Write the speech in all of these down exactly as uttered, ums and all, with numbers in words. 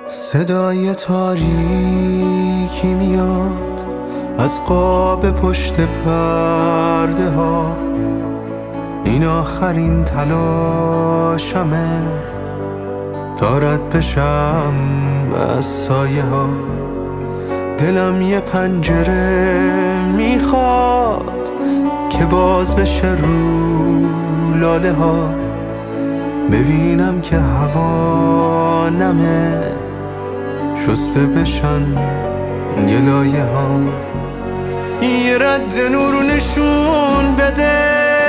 صدای تاریکی میاد از قاب پشت پرده ها، این آخرین تلاشمه تا رد بشم از سایه ها. دلم یه پنجره میخواد که باز بشه رو لاله ها، ببینم که هوا نمه شسته بشن گلایه ها. یه رد نور نشون بده،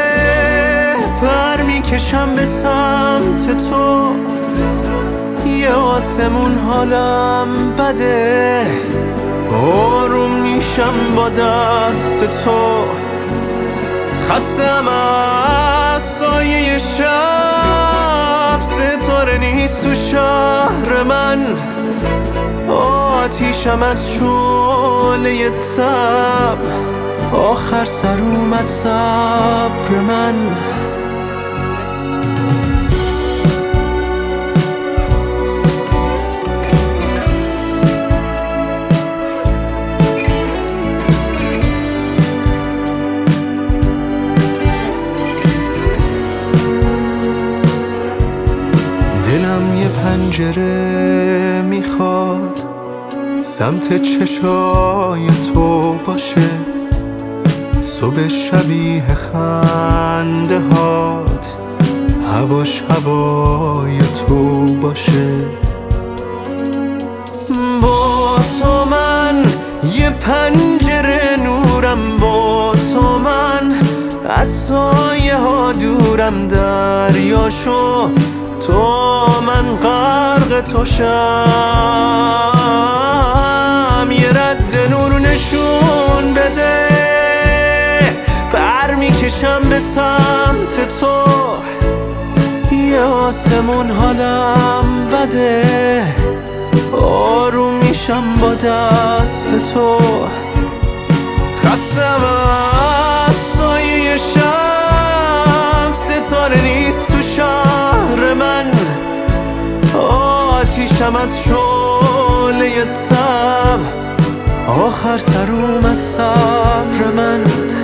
پر میکشم به سمت تو، یه آسمون حالم بده، آروم میشم با دست تو. خستم از سایه شب، ستاره نیست تو شهر من، آتیشم از شعله تب، آخر سر اومد صبر من. دلم یه پنجره میخواد سمت چشای تو باشه، صبح شبیه خنده هات، هواش هوای تو باشه. با تو من یه پنجره نورم، با تو من از سایه ها دورم، دریا شو تو من غرق تو شم. یه رد نور نشون بده، پر میکشم به سمت تو، یه آسمون حالم بده، آروم میشم با دست تو. خستم از سایه شب، ستاره نیست تو شهر من، آتیشم از شعله تب، آخر سر اومد صبر من.